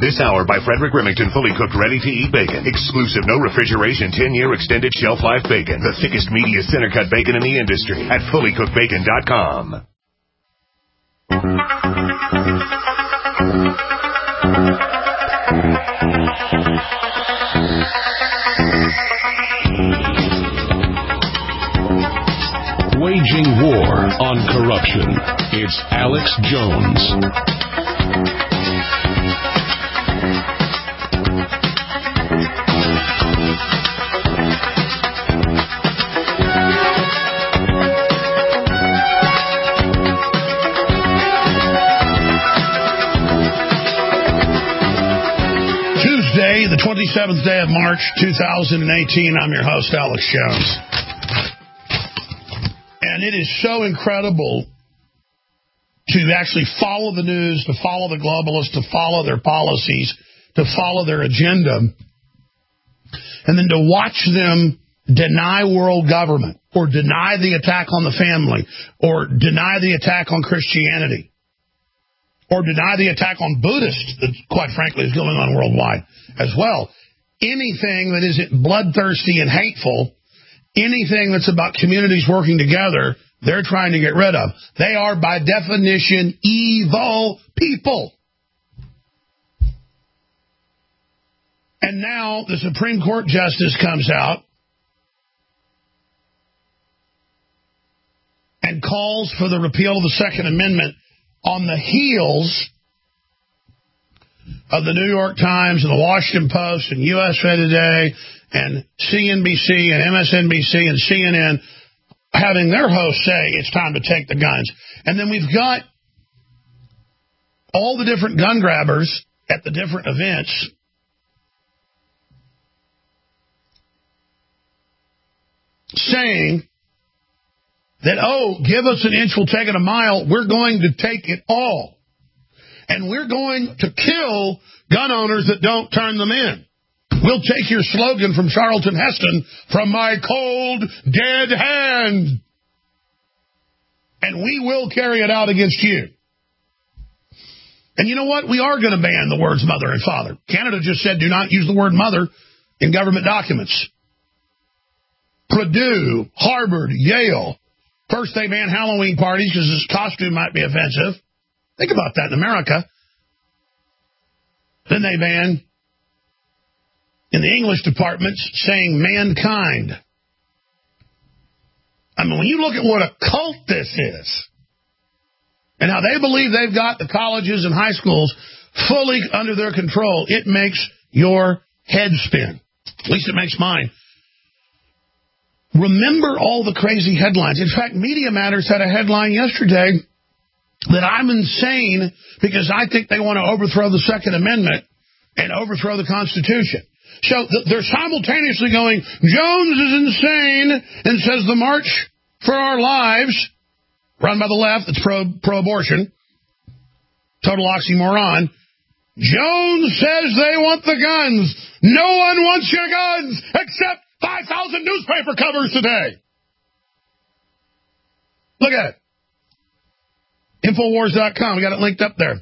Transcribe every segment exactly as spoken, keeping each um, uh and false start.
This hour by Frederick Remington, fully cooked, ready-to-eat bacon. Exclusive, no refrigeration, ten-year extended shelf life bacon. The thickest, meatiest, center-cut bacon in the industry at fully cooked bacon dot com. Waging war on corruption. It's Alex Jones. Tuesday, the twenty-seventh day of March, two thousand eighteen. I'm your host, Alex Jones. And it is so incredible to actually follow the news, to follow the globalists, to follow their policies, to follow their agenda, and then to watch them deny world government, or deny the attack on the family, or deny the attack on Christianity, or deny the attack on Buddhists that, quite frankly, is going on worldwide as well. Anything that isn't bloodthirsty and hateful, anything that's about communities working together, they're trying to get rid of. They are, by definition, evil people. And now the Supreme Court justice comes out and calls for the repeal of the Second Amendment on the heels of the New York Times and the Washington Post and U S A Today and C N B C and M S N B C and C N N having their hosts say it's time to take the guns. And then we've got all the different gun grabbers at the different events saying that, oh, give us an inch, we'll take it a mile. We're going to take it all. And we're going to kill gun owners that don't turn them in. We'll take your slogan from Charlton Heston, from my cold, dead hand, and we will carry it out against you. And you know what? We are going to ban the words mother and father. Canada just said do not use the word mother in government documents. Purdue, Harvard, Yale. First they ban Halloween parties because his costume might be offensive. Think about that in America. Then they ban, in the English departments, saying mankind. I mean, when you look at what a cult this is, and how they believe they've got the colleges and high schools fully under their control, it makes your head spin. At least it makes mine. Remember all the crazy headlines. In fact, Media Matters had a headline yesterday that I'm insane because I think they want to overthrow the Second Amendment and overthrow the Constitution. So th- they're simultaneously going, Jones is insane, and says the March for Our Lives, run by the left, that's pro, pro-abortion, total oxymoron. Jones says they want the guns. No one wants your guns except five thousand newspaper covers today. Look at it. Infowars dot com. We got it linked up there.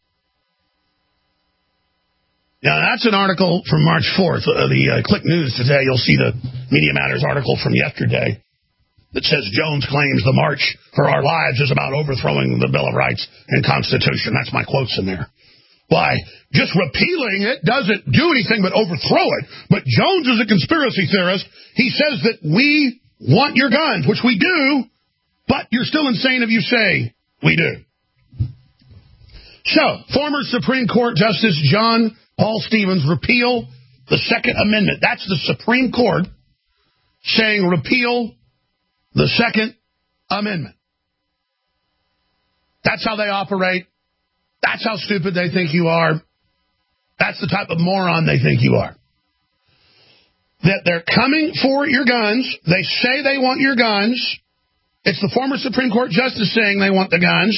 Now, that's an article from March fourth. Uh, the uh, Click News today, you'll see the Media Matters article from yesterday that says Jones claims the March for Our Lives is about overthrowing the Bill of Rights and Constitution. That's my quotes in there. Why? Just repealing it doesn't do anything but overthrow it. But Jones is a conspiracy theorist. He says that we want your guns, which we do, but you're still insane if you say we do. So, former Supreme Court Justice John Paul Stevens repeal the Second Amendment. That's the Supreme Court saying repeal the Second Amendment. That's how they operate. That's how stupid they think you are. That's the type of moron they think you are. That they're coming for your guns. They say they want your guns. It's the former Supreme Court justice saying they want the guns.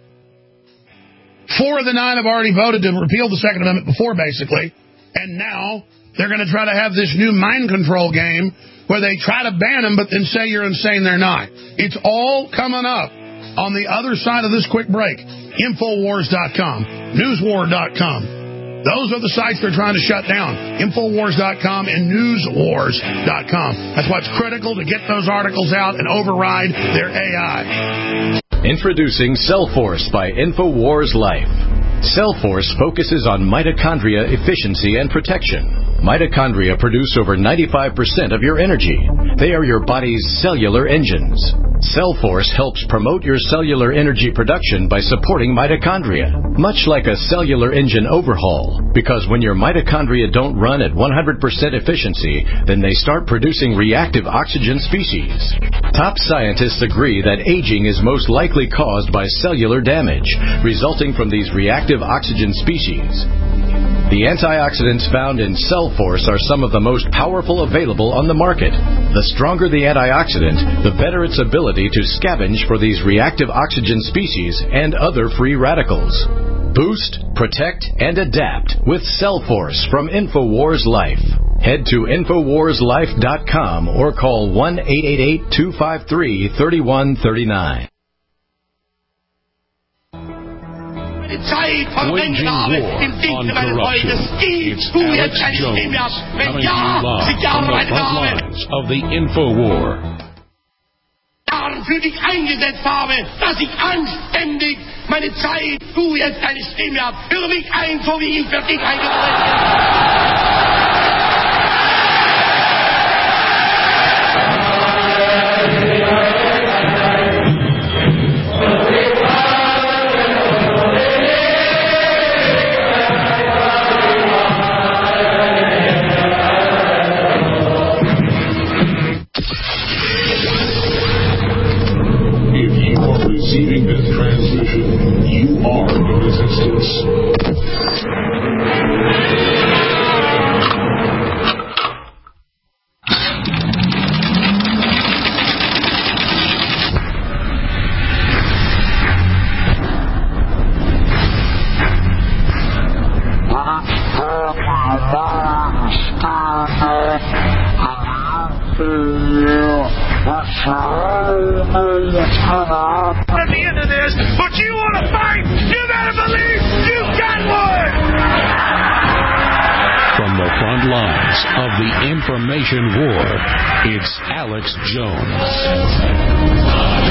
Four of the nine have already voted to repeal the Second Amendment before, basically. And now they're going to try to have this new mind control game where they try to ban them but then say you're insane, they're not. It's all coming up on the other side of this quick break. Infowars dot com, Newswar dot com. Those are the sites they're trying to shut down. Infowars dot com and news wars dot com. That's why it's critical to get those articles out and override their A I. Introducing Cellforce by Infowars Life. Cellforce focuses on mitochondria efficiency and protection. Mitochondria produce over ninety-five percent of your energy. They are your body's cellular engines. Cellforce helps promote your cellular energy production by supporting mitochondria, much like a cellular engine overhaul, because when your mitochondria don't run at one hundred percent efficiency, then they start producing reactive oxygen species. Top scientists agree that aging is most likely caused by cellular damage, resulting from these reactive oxygen species. The antioxidants found in Cellforce are some of the most powerful available on the market. The stronger the antioxidant, the better its ability to scavenge for these reactive oxygen species and other free radicals. Boost, protect, and adapt with Cellforce from Infowars Life. Head to Infowars Life dot com or call one eight eight eight, two five three, three one three nine. Waging war on corruption. It's Alex Jones coming to you live from the front lines of the Infowar. Für dich eingesetzt habe, dass ich anständig meine Zeit, du jetzt deine Stimme ab, hör mich ein, so wie ich für dich eingesetzt bin. Receiving this transmission, you are the resistance. At the end of this, but you want to fight, you better believe you got one! From the front lines of the information war, it's Alex Jones.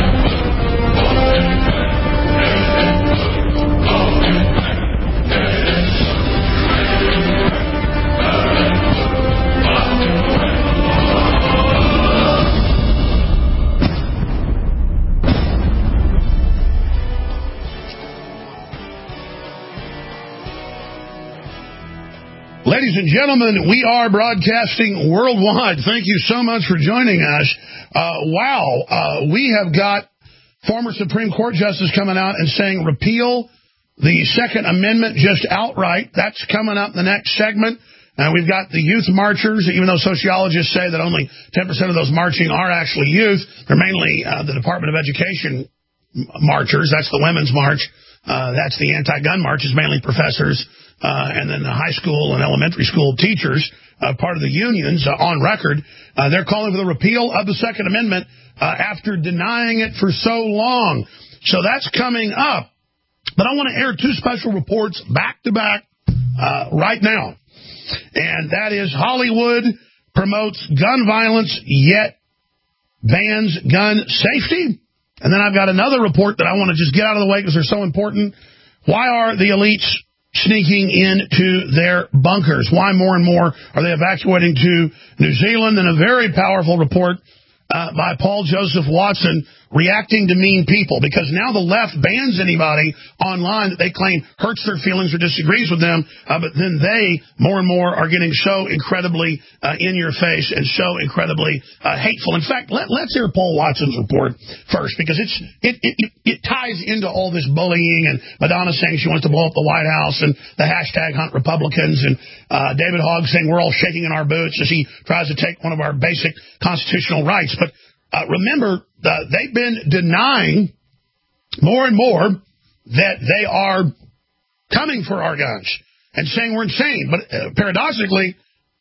Ladies and gentlemen, we are broadcasting worldwide. Thank you so much for joining us. Uh, wow, uh, we have got former Supreme Court Justice coming out and saying repeal the Second Amendment just outright. That's coming up in the next segment. And uh, we've got the youth marchers, even though sociologists say that only ten percent of those marching are actually youth. They're mainly uh, the Department of Education marchers. That's the Women's March. Uh, that's the anti-gun march. It's mainly professors. Uh, and then the high school and elementary school teachers, uh, part of the unions, uh, on record, uh, they're calling for the repeal of the Second Amendment uh, after denying it for so long. So that's coming up. But I want to air two special reports back-to-back uh, right now. And that is Hollywood promotes gun violence, yet bans gun safety. And then I've got another report that I want to just get out of the way because they're so important. Why are the elites sneaking into their bunkers? Why more and more are they evacuating to New Zealand? And a very powerful report uh, by Paul Joseph Watson reacting to mean people, because now the left bans anybody online that they claim hurts their feelings or disagrees with them, uh, but then they, more and more, are getting so incredibly uh, in your face and so incredibly uh, hateful. In fact, let, let's hear Paul Watson's report first, because it's it, it, it ties into all this bullying and Madonna saying she wants to blow up the White House and the hashtag Hunt Republicans and uh, David Hogg saying we're all shaking in our boots as he tries to take one of our basic constitutional rights. But Uh, remember, uh, they've been denying more and more that they are coming for our guns and saying we're insane. But uh, paradoxically,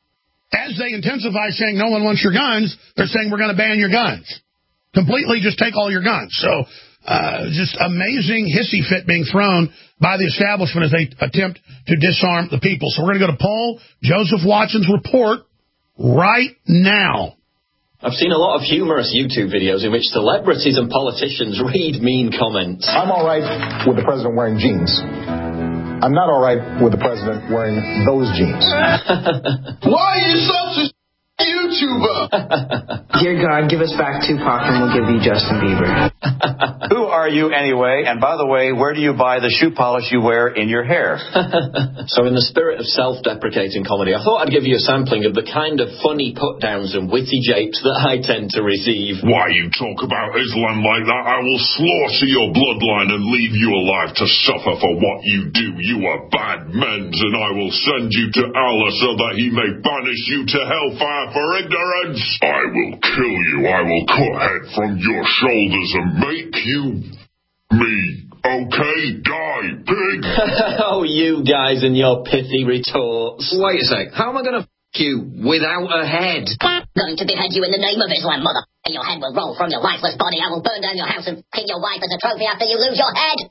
as they intensify saying no one wants your guns, they're saying we're going to ban your guns. Completely just take all your guns. So Uh, just amazing hissy fit being thrown by the establishment as they attempt to disarm the people. So we're going to go to Paul Joseph Watson's report right now. I've seen a lot of humorous YouTube videos in which celebrities and politicians read mean comments. I'm all right with the president wearing jeans. I'm not all right with the president wearing those jeans. Why are you such a YouTuber? Dear God, give us back Tupac and we'll give you Justin Bieber. Who are you anyway? And by the way, where do you buy the shoe polish you wear in your hair? So in the spirit of self-deprecating comedy, I thought I'd give you a sampling of the kind of funny put-downs and witty japes that I tend to receive. Why you talk about Islam like that? I will slaughter your bloodline and leave you alive to suffer for what you do. You are bad men, and I will send you to Allah so that he may banish you to hellfire for ignorance. I will kill you. I will cut head from your shoulders and make you me. Okay, die, pig. Oh, you guys and your pithy retorts. Wait a sec. How am I going to f*** you without a head? Going to behead you in the name of Islam, mother. And your head will roll from your lifeless body. I will burn down your house and f*** your wife as a trophy after you lose your head.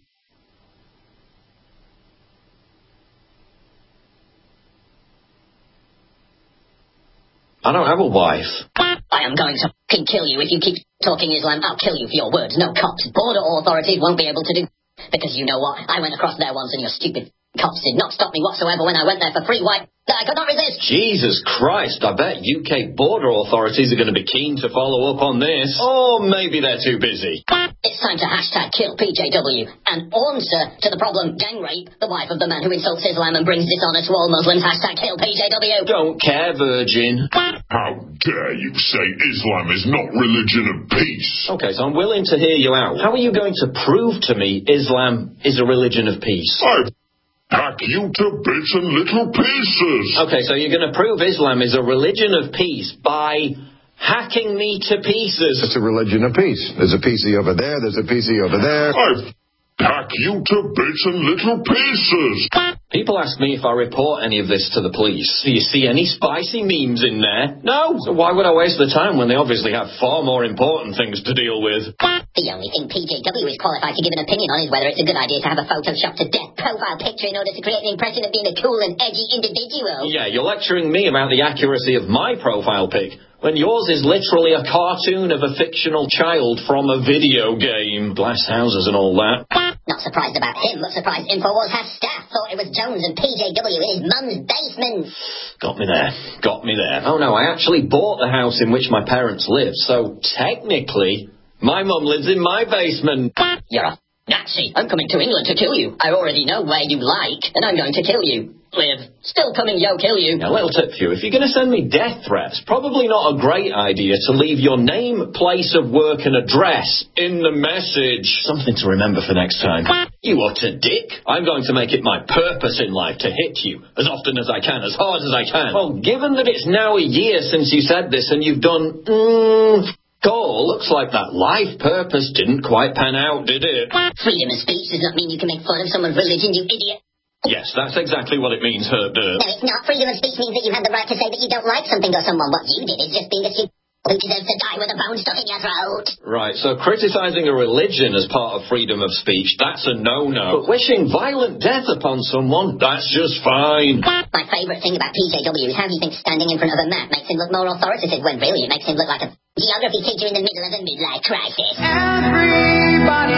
I don't have a wife. I am going to f***ing kill you if you keep talking Islam. I'll kill you for your words. No cops. Border authorities won't be able to do... Because you know what? I went across there once and your stupid cops did not stop me whatsoever when I went there for free white... I could not resist. Jesus Christ, I bet U K border authorities are going to be keen to follow up on this. Or maybe they're too busy. It's time to hashtag kill P J W and answer to the problem gang rape, the wife of the man who insults Islam and brings dishonor to all Muslims. Hashtag kill P J W. Don't care, virgin. How dare you say Islam is not religion of peace? Okay, so I'm willing to hear you out. How are you going to prove to me Islam is a religion of peace? I hack you to bits and little pieces. Okay, so you're going to prove Islam is a religion of peace by hacking me to pieces. It's a religion of peace. There's a piecey over there, there's a piecey over there. I hack you to bits and little pieces. People ask me if I report any of this to the police. Do you see any spicy memes in there? No. So why would I waste the time when they obviously have far more important things to deal with? The only thing P J W is qualified to give an opinion on is whether it's a good idea to have a photoshopped to death profile picture in order to create an impression of being a cool and edgy individual. Yeah, you're lecturing me about the accuracy of my profile pic, when yours is literally a cartoon of a fictional child from a video game. Glass houses and all that. Not surprised about him, but surprised InfoWars has staff thought it was Jones and P J W in his mum's basement. Got me there. Got me there. Oh no, I actually bought the house in which my parents live, so technically, my mum lives in my basement. You're a Nazi. I'm coming to England to kill you. I already know where you like, and I'm going to kill you. Live. Still coming, yo, kill you. Now, little tip for you. If you're going to send me death threats, probably not a great idea to leave your name, place of work, and address in the message. Something to remember for next time. You utter dick. I'm going to make it my purpose in life to hit you as often as I can, as hard as I can. Well, given that it's now a year since you said this and you've done... Mmm... Call, looks like that life purpose didn't quite pan out, did it? Freedom of speech does not mean you can make fun of someone's religion, you idiot. Yes, that's exactly what it means, Herb Dirt. No, it's not. Freedom of speech means that you have the right to say that you don't like something or someone. What you did is just being a stupid who deserves to die with a bone stuck in your throat. Right, so criticising a religion as part of freedom of speech, that's a no-no. But wishing violent death upon someone, that's just fine. My favourite thing about P J W is how he thinks standing in front of a map makes him look more authoritative, when really it makes him look like a geography teacher in the middle of a midlife crisis. Everybody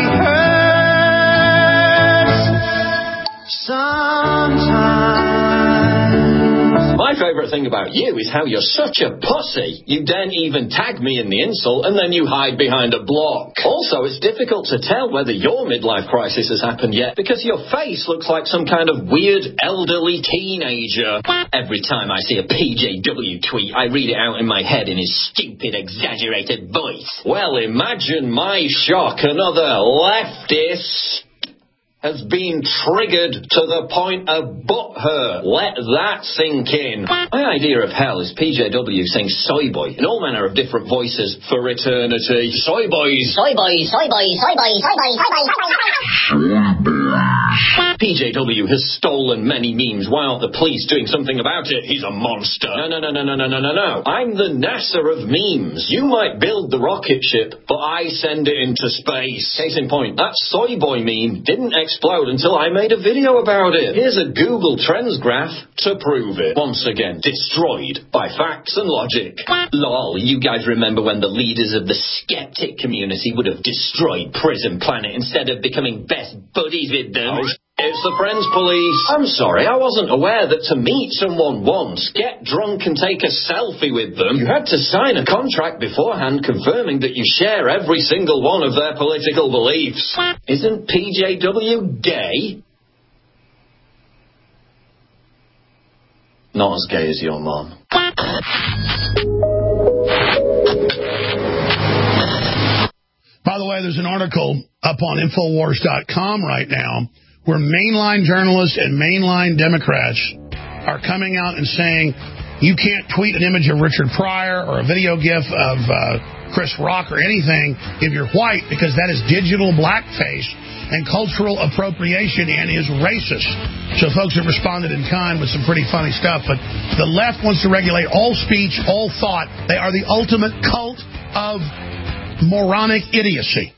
hurts sometimes. My favourite thing about you is how you're such a pussy. You then even tag me in the insult and then you hide behind a block. Also, it's difficult to tell whether your midlife crisis has happened yet because your face looks like some kind of weird elderly teenager. Every time I see a P J W tweet, I read it out in my head in his stupid, exaggerated voice. Well, imagine my shock. Another leftist has been triggered to the point of butthurt. Let that sink in. My idea of hell is P J W saying soy boy in all manner of different voices for eternity. Soy boys. Soy boys, soy boys, soy boys, soy boys, soy boys, soy boys. Soy boy. P J W has stolen many memes. Why aren't the police doing something about it? He's a monster. No, no, no, no, no, no, no, no, no. I'm the NASA of memes. You might build the rocket ship, but I send it into space. Case in point, that soy boy meme didn't explode until I made a video about it. Here's a Google Trends graph to prove it. Once again, destroyed by facts and logic. Lol, you guys remember when the leaders of the skeptic community would have destroyed Prison Planet instead of becoming best buddies with them? Oh. It's the Friends Police. I'm sorry, I wasn't aware that to meet someone once, get drunk and take a selfie with them, you had to sign a contract beforehand confirming that you share every single one of their political beliefs. Isn't P J W gay? Not as gay as your mom. By the way, there's an article up on Infowars dot com right now where mainline journalists and mainline Democrats are coming out and saying you can't tweet an image of Richard Pryor or a video gif of uh, Chris Rock or anything if you're white, because that is digital blackface and cultural appropriation and is racist. So folks have responded in kind with some pretty funny stuff. But the left wants to regulate all speech, all thought. They are the ultimate cult of moronic idiocy.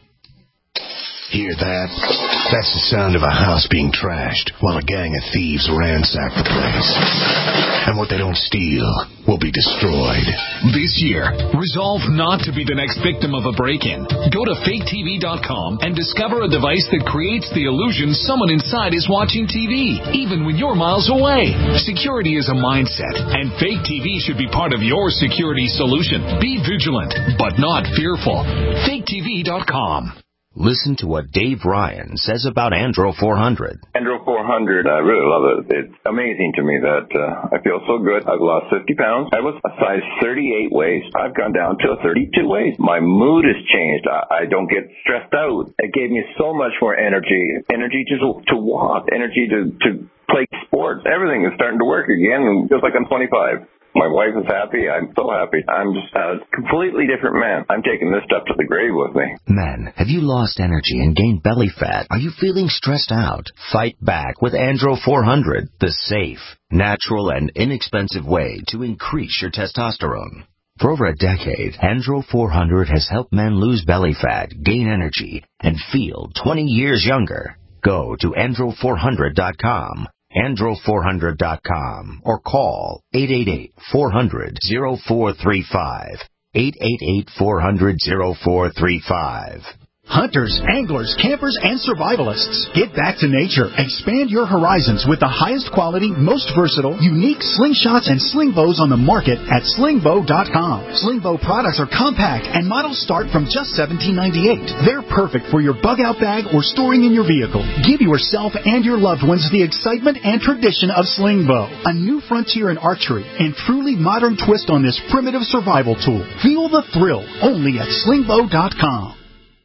Hear that? That's the sound of a house being trashed while a gang of thieves ransack the place. And what they don't steal will be destroyed. This year, resolve not to be the next victim of a break-in. Go to fake T V dot com and discover a device that creates the illusion someone inside is watching T V, even when you're miles away. Security is a mindset, and Fake T V should be part of your security solution. Be vigilant, but not fearful. fake T V dot com. Listen to what Dave Ryan says about Andro four hundred. Andro four hundred, I really love it. It's amazing to me that uh, I feel so good. I've lost fifty pounds. I was a size thirty-eight waist. I've gone down to a thirty-two waist. My mood has changed. I, I don't get stressed out. It gave me so much more energy. Energy to, to walk. Energy to, to play sports. Everything is starting to work again. Just like I'm twenty-five. My wife is happy. I'm so happy. I'm just a completely different man. I'm taking this stuff to the grave with me. Men, have you lost energy and gained belly fat? Are you feeling stressed out? Fight back with Andro four hundred, the safe, natural, and inexpensive way to increase your testosterone. For over a decade, Andro four hundred has helped men lose belly fat, gain energy, and feel twenty years younger. Go to Andro four hundred dot com. Andro four hundred dot com or call eight eight eight, four hundred, oh four three five, eight eight eight, four hundred, oh four three five. Hunters, anglers, campers, and survivalists. Get back to nature. Expand your horizons with the highest quality, most versatile, unique slingshots and sling bows on the market at sling bow dot com. Sling bow products are compact and models start from just seventeen ninety-eight. They're perfect for your bug out bag or storing in your vehicle. Give yourself and your loved ones the excitement and tradition of sling bow, a new frontier in archery and truly modern twist on this primitive survival tool. Feel the thrill only at sling bow dot com.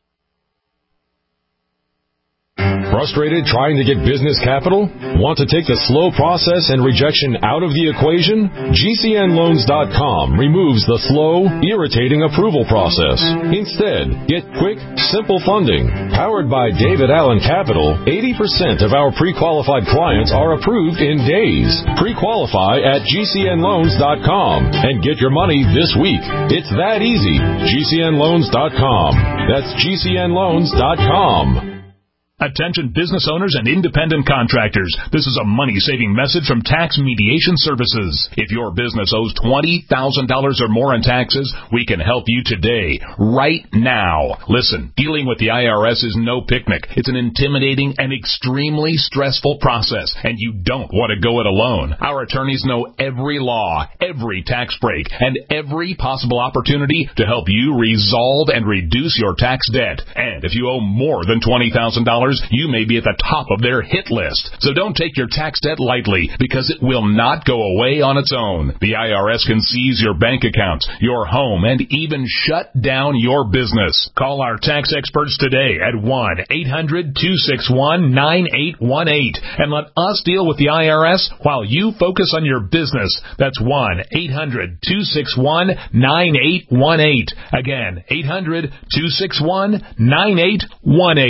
Frustrated trying to get business capital? Want to take the slow process and rejection out of the equation? G C N loans dot com removes the slow, irritating approval process. Instead, get quick, simple funding. Powered by David Allen Capital, eighty percent of our pre-qualified clients are approved in days. Pre-qualify at G C N loans dot com and get your money this week. It's that easy. G C N loans dot com. That's G C N loans dot com. Attention business owners and independent contractors. This is a money-saving message from Tax Mediation Services. If your business owes twenty thousand dollars or more in taxes, we can help you today, right now. Listen, dealing with the I R S is no picnic. It's an intimidating and extremely stressful process, and you don't want to go it alone. Our attorneys know every law, every tax break, and every possible opportunity to help you resolve and reduce your tax debt. And if you owe more than twenty thousand dollars, you may be at the top of their hit list. So don't take your tax debt lightly, because it will not go away on its own. The I R S can seize your bank accounts, your home, and even shut down your business. Call our tax experts today at one eight hundred, two six one, nine eight one eight and let us deal with the I R S while you focus on your business. That's one eight hundred, two six one, nine eight one eight. Again, eight hundred, two six one, nine eight one eight.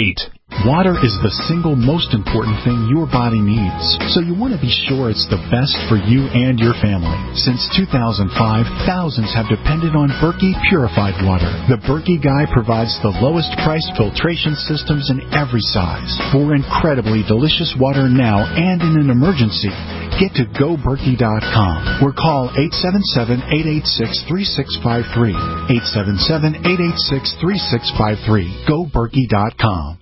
Water is the single most important thing your body needs, so you want to be sure it's the best for you and your family. Since two thousand five, thousands have depended on Berkey purified water. The Berkey Guy provides the lowest price filtration systems in every size for incredibly delicious water now and in an emergency. Get to go berkey dot com or call eight seven seven, eight eight six, three six five three. eight seven seven, eight eight six, three six five three. go berkey dot com.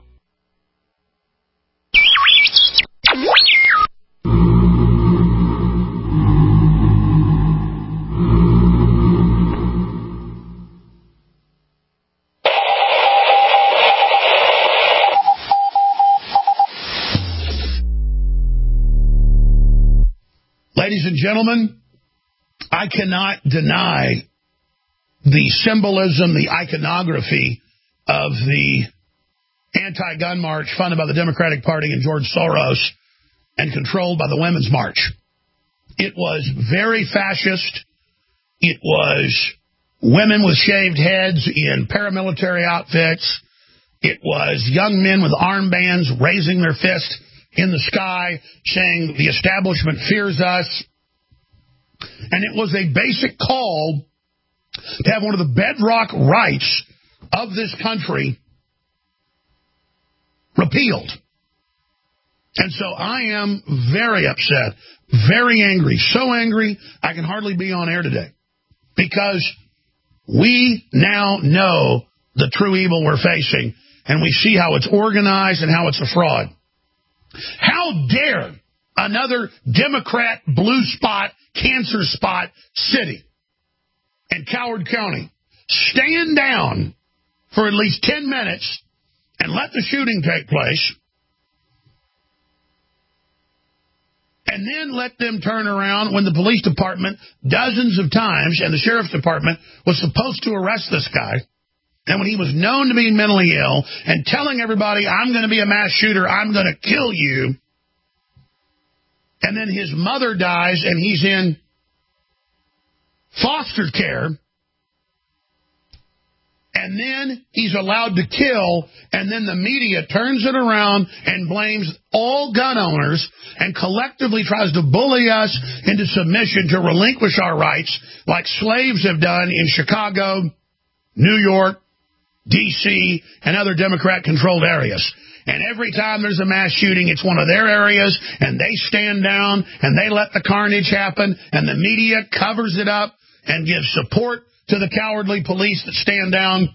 Ladies and gentlemen, I cannot deny the symbolism, the iconography of the anti-gun march funded by the Democratic Party and George Soros and controlled by the Women's March. It was very fascist. It was women with shaved heads in paramilitary outfits. It was young men with armbands raising their fist in the sky saying the establishment fears us. And it was a basic call to have one of the bedrock rights of this country repealed. And so I am very upset, very angry, so angry I can hardly be on air today, because we now know the true evil we're facing, and we see how it's organized and how it's a fraud. How dare another Democrat blue spot, cancer spot city in Coward County stand down for at least ten minutes and let the shooting take place, and then let them turn around when the police department dozens of times and the sheriff's department was supposed to arrest this guy, and when he was known to be mentally ill and telling everybody, I'm going to be a mass shooter, I'm going to kill you, and then his mother dies and he's in foster care, and then he's allowed to kill, and then the media turns it around and blames all gun owners and collectively tries to bully us into submission to relinquish our rights like slaves have done in Chicago, New York, D C, and other Democrat-controlled areas. And every time there's a mass shooting, it's one of their areas, and they stand down, and they let the carnage happen, and the media covers it up and gives support to the cowardly police that stand down.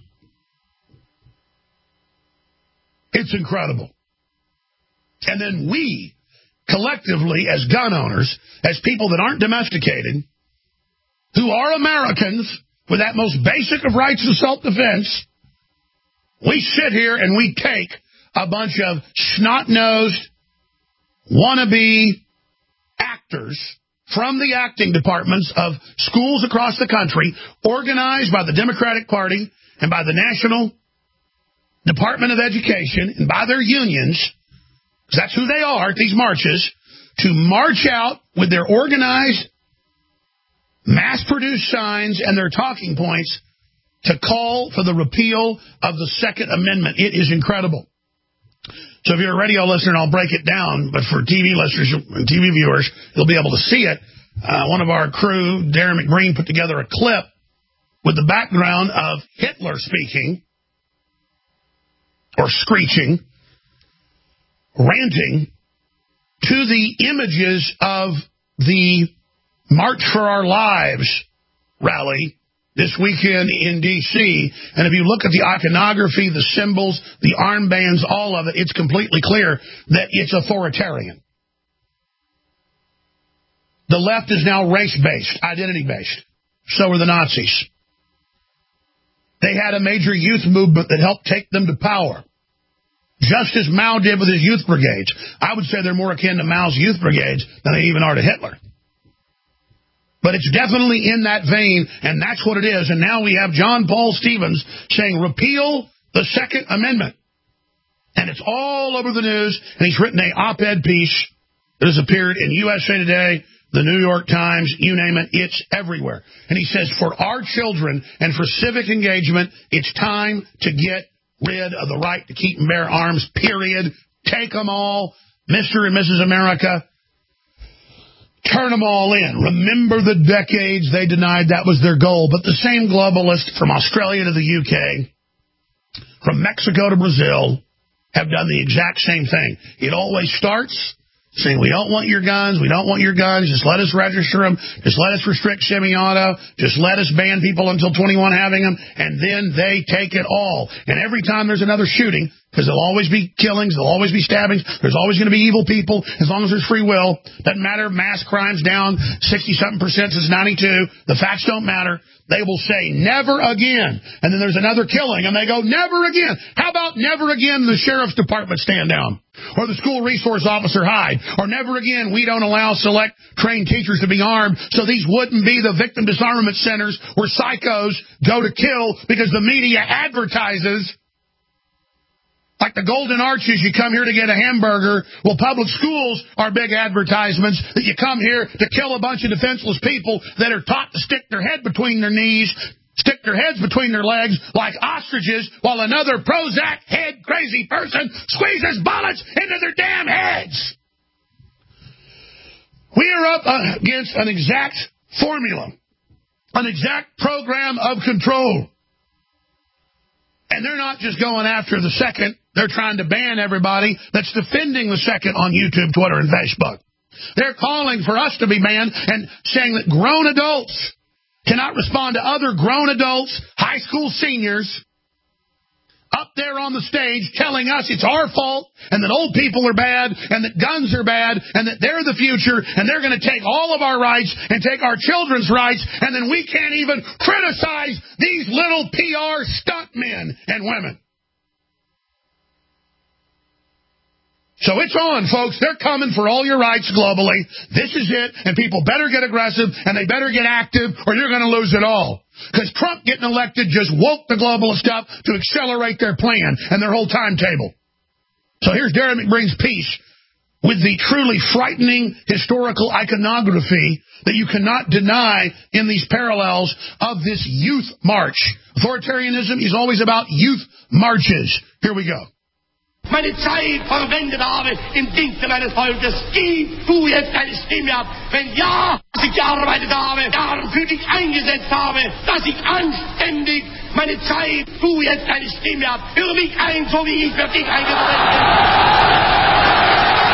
It's incredible. And then we, collectively, as gun owners, as people that aren't domesticated, who are Americans with that most basic of rights of self-defense, we sit here and we take a bunch of snot-nosed, wannabe actors from the acting departments of schools across the country, organized by the Democratic Party and by the National Department of Education and by their unions, because that's who they are at these marches, to march out with their organized, mass-produced signs and their talking points to call for the repeal of the Second Amendment. It is incredible. So if you're a radio listener, I'll break it down, but for T V listeners and T V viewers, you'll be able to see it. Uh, one of our crew, Darren McBreen, put together a clip with the background of Hitler speaking, or screeching, ranting, to the images of the March for Our Lives rally this weekend in D C, and if you look at the iconography, the symbols, the armbands, all of it, it's completely clear that it's authoritarian. The left is now race-based, identity-based. So are the Nazis. They had a major youth movement that helped take them to power, just as Mao did with his youth brigades. I would say they're more akin to Mao's youth brigades than they even are to Hitler. But it's definitely in that vein, and that's what it is. And now we have John Paul Stevens saying, repeal the Second Amendment. And it's all over the news, and he's written an op-ed piece that has appeared in U S A Today, the New York Times, you name it, it's everywhere. And he says, for our children and for civic engagement, it's time to get rid of the right to keep and bear arms, period. Take them all, Mister and Missus America. Turn them all in. Remember the decades they denied that was their goal. But the same globalists from Australia to the U K, from Mexico to Brazil, have done the exact same thing. It always starts saying, we don't want your guns, we don't want your guns, just let us register them, just let us restrict semi-auto, just let us ban people until twenty-one having them, and then they take it all. And every time there's another shooting, because there'll always be killings, there'll always be stabbings, there's always going to be evil people, as long as there's free will. Doesn't matter, mass crimes down sixty-something percent since ninety-two, the facts don't matter. They will say, never again. And then there's another killing, and they go, never again. How about never again the sheriff's department stand down? Or the school resource officer hide? Or never again we don't allow select trained teachers to be armed, so these wouldn't be the victim disarmament centers where psychos go to kill because the media advertises. Like the Golden Arches, you come here to get a hamburger. Well, public schools are big advertisements that you come here to kill a bunch of defenseless people that are taught to stick their head between their knees, stick their heads between their legs like ostriches, while another Prozac head crazy person squeezes bullets into their damn heads. We are up against an exact formula, an exact program of control. And they're not just going after the second. They're trying to ban everybody that's defending the second on YouTube, Twitter, and Facebook. They're calling for us to be banned and saying that grown adults cannot respond to other grown adults, high school seniors, up there on the stage telling us it's our fault and that old people are bad and that guns are bad and that they're the future and they're going to take all of our rights and take our children's rights, and then we can't even criticize these little P R stuntmen and women. So it's on, folks. They're coming for all your rights globally. This is it, and people better get aggressive, and they better get active, or you're going to lose it all. Because Trump getting elected just woke the globalist up to accelerate their plan and their whole timetable. So here's Darren McBrien's piece with the truly frightening historical iconography that you cannot deny in these parallels of this youth march. Authoritarianism is always about youth marches. Here we go. Meine Zeit verwendet habe im Dienste meines Volkes. Gib du jetzt deine Stimme ab. Wenn ja, dass ich gearbeitet habe, Jahren für dich eingesetzt habe, dass ich anständig meine Zeit, du jetzt deine Stimme ab. Höre mich ein, so wie ich für dich eingesetzt bin.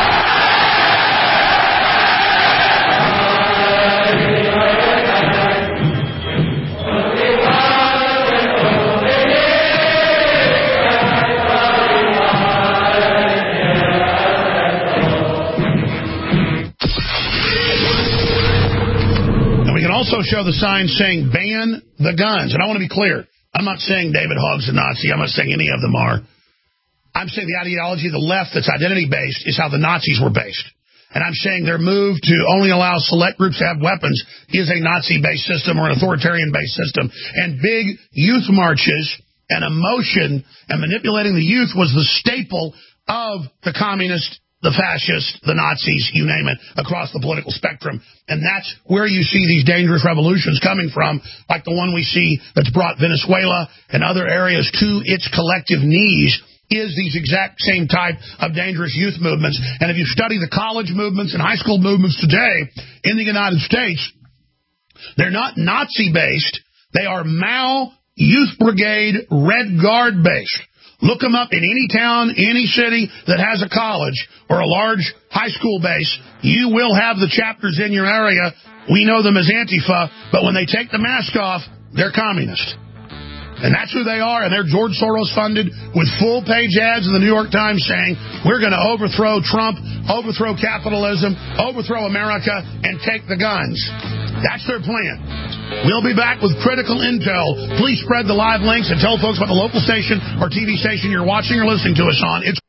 Also show the sign saying ban the guns. And I want to be clear. I'm not saying David Hogg's a Nazi. I'm not saying any of them are. I'm saying the ideology of the left that's identity-based is how the Nazis were based. And I'm saying their move to only allow select groups to have weapons is a Nazi-based system or an authoritarian-based system. And big youth marches and emotion and manipulating the youth was the staple of the communist, the fascists, the Nazis, you name it, across the political spectrum. And that's where you see these dangerous revolutions coming from, like the one we see that's brought Venezuela and other areas to its collective knees, is these exact same type of dangerous youth movements. And if you study the college movements and high school movements today in the United States, they're not Nazi-based. They are Mao Youth Brigade Red Guard-based. Look them up in any town, any city that has a college or a large high school base. You will have the chapters in your area. We know them as Antifa, but when they take the mask off, they're communist. And that's who they are, and they're George Soros funded with full-page ads in the New York Times saying, we're going to overthrow Trump, overthrow capitalism, overthrow America, and take the guns. That's their plan. We'll be back with critical intel. Please spread the live links and tell folks about the local station or T V station you're watching or listening to us on. It's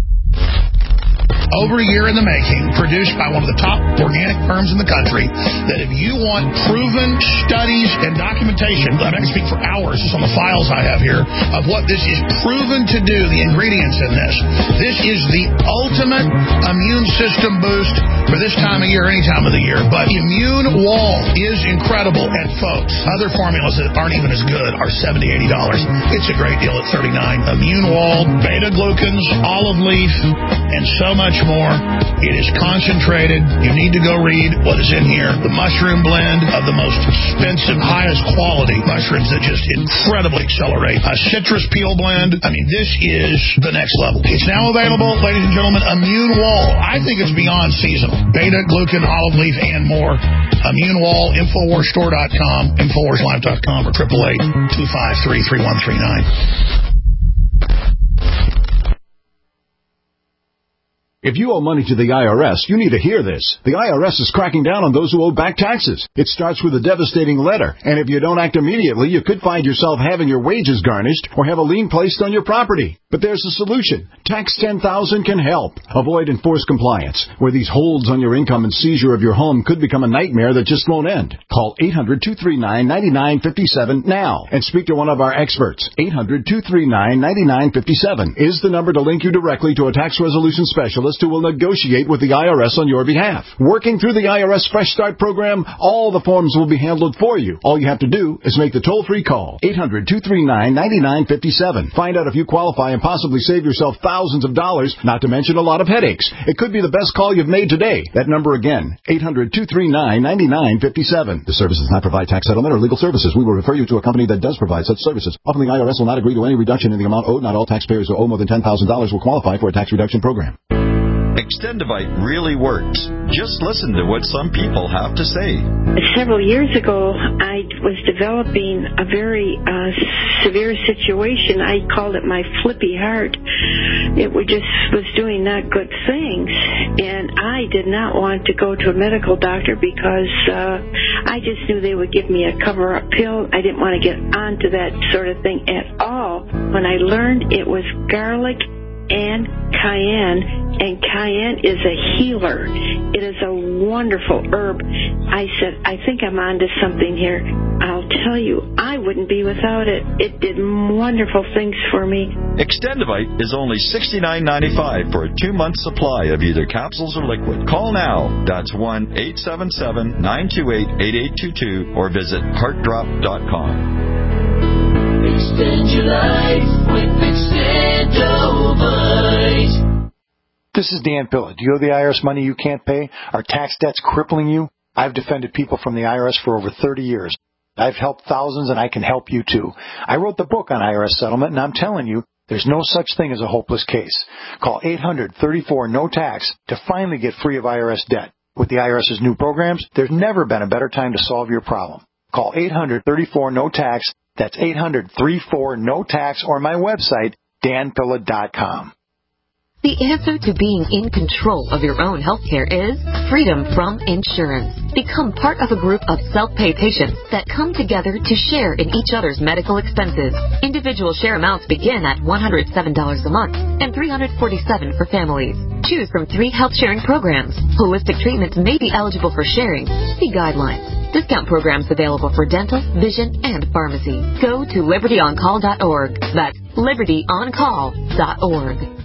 over a year in the making, produced by one of the top organic firms in the country, that if you want proven studies and documentation, I'm not going to speak for hours, just on the files I have here, of what this is proven to do, the ingredients in this. This is the ultimate immune system boost for this time of year, any time of the year. But Immune Wall is incredible. And folks, other formulas that aren't even as good are seventy dollars, eighty dollars. It's a great deal at thirty-nine dollars. Immune Wall, beta-glucans, olive leaf, and so much more. It is concentrated. You need to go read what is in here. The mushroom blend of the most expensive, highest quality mushrooms that just incredibly accelerate. A citrus peel blend. I mean, this is the next level. It's now available, ladies and gentlemen, Immune Wall. I think it's beyond seasonal. Beta-glucan, olive leaf, and more. Immune Wall, Infowars Store dot com, Infowars Live dot com, or eight eight eight, two five three, three one three nine. If you owe money to the I R S, you need to hear this. The I R S is cracking down on those who owe back taxes. It starts with a devastating letter, and if you don't act immediately, you could find yourself having your wages garnished or have a lien placed on your property. But there's a solution. Tax ten thousand can help. Avoid enforced compliance, where these holds on your income and seizure of your home could become a nightmare that just won't end. Call eight hundred, two three nine, nine nine five seven now and speak to one of our experts. eight hundred, two three nine, nine nine five seven is the number to link you directly to a tax resolution specialist who will negotiate with the I R S on your behalf. Working through the I R S Fresh Start program, all the forms will be handled for you. All you have to do is make the toll-free call. eight hundred, two three nine, nine nine five seven. Find out if you qualify and possibly save yourself thousands of dollars, not to mention a lot of headaches. It could be the best call you've made today. That number again, eight hundred, two three nine, nine nine five seven. The service does not provide tax settlement or legal services. We will refer you to a company that does provide such services. Often the I R S will not agree to any reduction in the amount owed. Not all taxpayers who owe more than ten thousand dollars will qualify for a tax reduction program. Extendivite really works. Just listen to what some people have to say. Several years ago, I was developing a very uh, severe situation. I called it my flippy heart. It was just was doing not good things, and I did not want to go to a medical doctor because uh, I just knew they would give me a cover-up pill. I didn't want to get onto that sort of thing at all. When I learned it was garlic and cayenne, and cayenne is a healer. It is a wonderful herb. I said, I think I'm onto something here. I'll tell you, I wouldn't be without it. It did wonderful things for me. Extendivite is only sixty-nine ninety-five for a two-month supply of either capsules or liquid. Call now. That's one eight seven seven, nine two eight, eight eight two two or visit heart drop dot com. Extend your life with Extendovite. This is Dan Pilla. Do you owe the I R S money you can't pay? Are tax debts crippling you? I've defended people from the I R S for over thirty years. I've helped thousands, and I can help you too. I wrote the book on I R S settlement, and I'm telling you, there's no such thing as a hopeless case. Call eight hundred, thirty-four, no tax to finally get free of I R S debt. With the IRS's new programs, there's never been a better time to solve your problem. Call eight hundred, thirty-four, no tax. That's eight hundred, thirty-four, no tax, or my website, dan pilla dot com. The answer to being in control of your own health care is freedom from insurance. Become part of a group of self-pay patients that come together to share in each other's medical expenses. Individual share amounts begin at one hundred seven dollars a month and three hundred forty-seven dollars for families. Choose from three health sharing programs. Holistic treatments may be eligible for sharing. See guidelines. Discount programs available for dental, vision, and pharmacy. Go to liberty on call dot org. That's liberty on call dot org.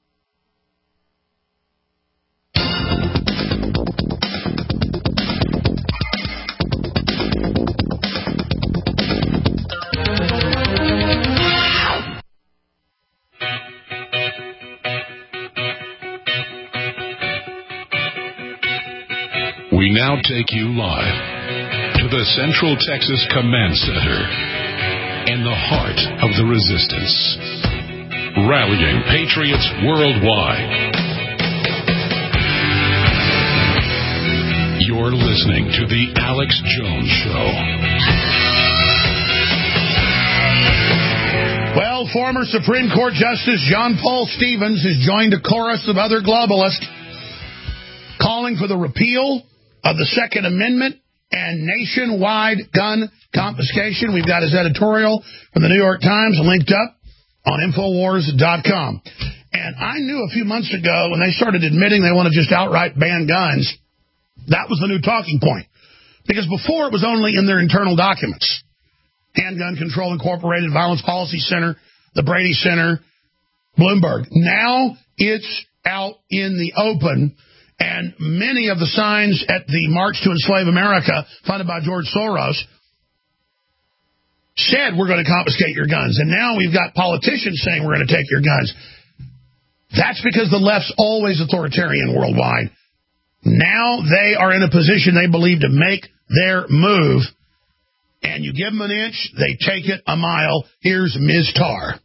We now take you live to the Central Texas Command Center in the heart of the resistance, rallying patriots worldwide. You're listening to The Alex Jones Show. Well, former Supreme Court Justice John Paul Stevens has joined a chorus of other globalists calling for the repeal of the Second Amendment and nationwide gun confiscation. We've got his editorial from the New York Times linked up on Infowars dot com. And I knew a few months ago when they started admitting they want to just outright ban guns, that was the new talking point. Because before it was only in their internal documents. Handgun Control Incorporated, Violence Policy Center, the Brady Center, Bloomberg. Now it's out in the open. And many of the signs at the March to Enslave America, funded by George Soros, said we're going to confiscate your guns. And now we've got politicians saying we're going to take your guns. That's because the left's always authoritarian worldwide. Now they are in a position they believe to make their move. And you give them an inch, they take it a mile. Here's Miz Tarr.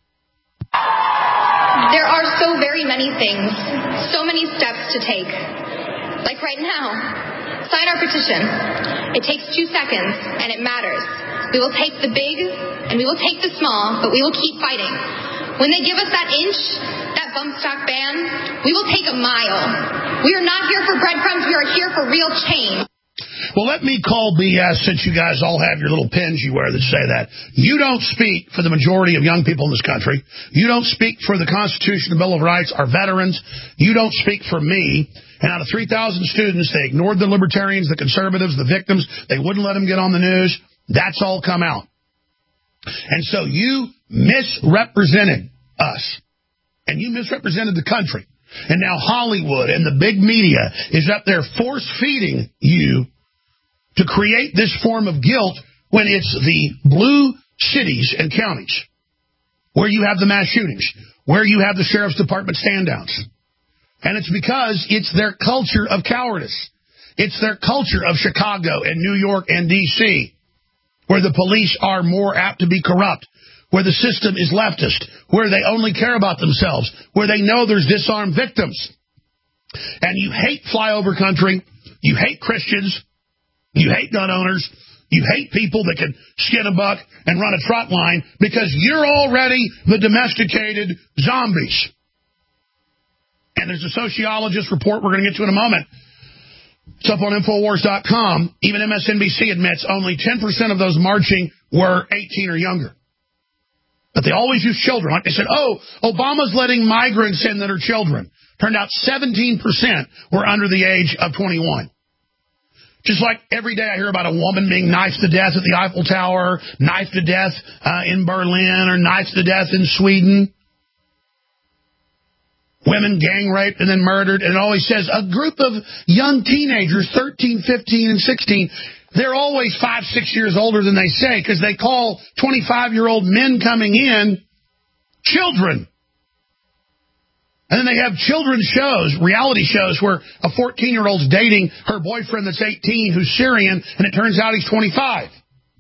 There are so very many things, so many steps to take. Like right now, sign our petition. It takes two seconds, and it matters. We will take the big, and we will take the small, but we will keep fighting. When they give us that inch, that bump stock ban, we will take a mile. We are not here for breadcrumbs. We are here for real change. Well, let me call B S, since you guys all have your little pins you wear that say that. You don't speak for the majority of young people in this country. You don't speak for the Constitution, the Bill of Rights, our veterans. You don't speak for me. And out of three thousand students, they ignored the libertarians, the conservatives, the victims. They wouldn't let them get on the news. That's all come out. And so you misrepresented us. And you misrepresented the country. And now Hollywood and the big media is up there force-feeding you to create this form of guilt when it's the blue cities and counties where you have the mass shootings, where you have the sheriff's department stand-downs. And it's because it's their culture of cowardice. It's their culture of Chicago and New York and D C, where the police are more apt to be corrupt, where the system is leftist, where they only care about themselves, where they know there's disarmed victims. And you hate flyover country, you hate Christians, you hate gun owners, you hate people that can skin a buck and run a trot line because you're already the domesticated zombies. And there's a sociologist report we're going to get to in a moment. It's up on Infowars dot com. Even M S N B C admits only ten percent of those marching were eighteen or younger. But they always use children. Like they said, oh, Obama's letting migrants in that are children. Turned out seventeen percent were under the age of twenty-one. Just like every day I hear about a woman being knifed to death at the Eiffel Tower, knifed to death uh, in Berlin, or knifed to death in Sweden. Women gang raped and then murdered. And it always says a group of young teenagers, thirteen, fifteen, and sixteen, they're always five, six years older than they say because they call twenty-five-year-old men coming in children. And then they have children's shows, reality shows, where a fourteen-year-old's dating her boyfriend that's eighteen who's Syrian, and it turns out he's twenty-five.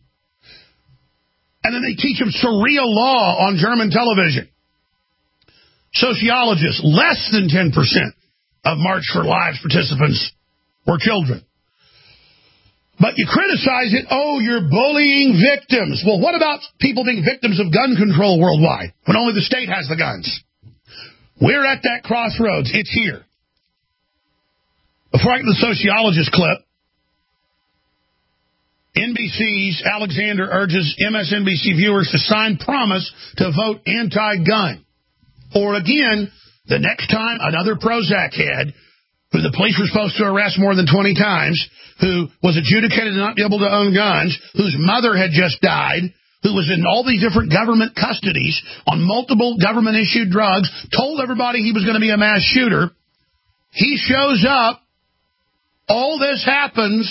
And then they teach them Sharia law on German television. Sociologists, less than ten percent of March for Lives participants were children. But you criticize it, oh, you're bullying victims. Well, what about people being victims of gun control worldwide when only the state has the guns? We're at that crossroads. It's here. Before I get to the sociologist clip, N B C's Alexander urges M S N B C viewers to sign promise to vote anti-gun. Or again, the next time another Prozac head, who the police were supposed to arrest more than twenty times, who was adjudicated to not be able to own guns, whose mother had just died, who was in all these different government custodies on multiple government-issued drugs, told everybody he was going to be a mass shooter. He shows up. All this happens.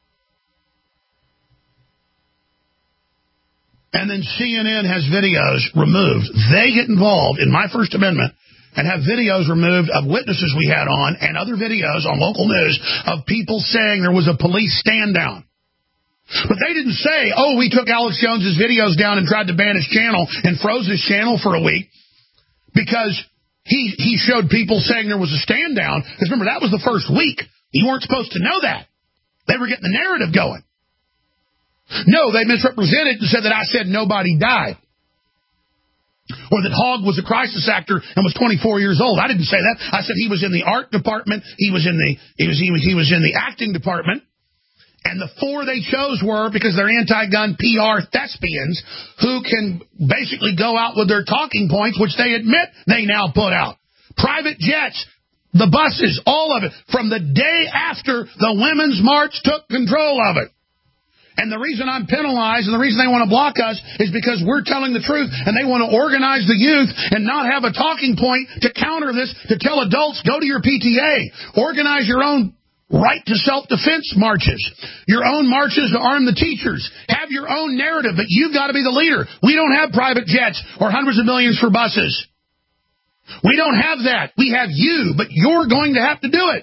And then C N N has videos removed. They get involved in my First Amendment and have videos removed of witnesses we had on and other videos on local news of people saying there was a police stand-down. But they didn't say, oh, we took Alex Jones's videos down and tried to ban his channel and froze his channel for a week because he he showed people saying there was a stand down. Because remember, that was the first week. You weren't supposed to know that. They were getting the narrative going. No, they misrepresented and said that I said nobody died. Or that Hogg was a crisis actor and was twenty-four years old. I didn't say that. I said he was in the art department. He was in the he was he was, he was in the acting department. And the four they chose were, because they're anti-gun P R thespians who can basically go out with their talking points, which they admit they now put out. Private jets, the buses, all of it, from the day after the Women's March took control of it. And the reason I'm penalized and the reason they want to block us is because we're telling the truth, and they want to organize the youth and not have a talking point to counter this, to tell adults, go to your P T A, organize your own right to self-defense marches, your own marches to arm the teachers, have your own narrative, but you've got to be the leader. We don't have private jets or hundreds of millions for buses. We don't have that. We have you, but you're going to have to do it.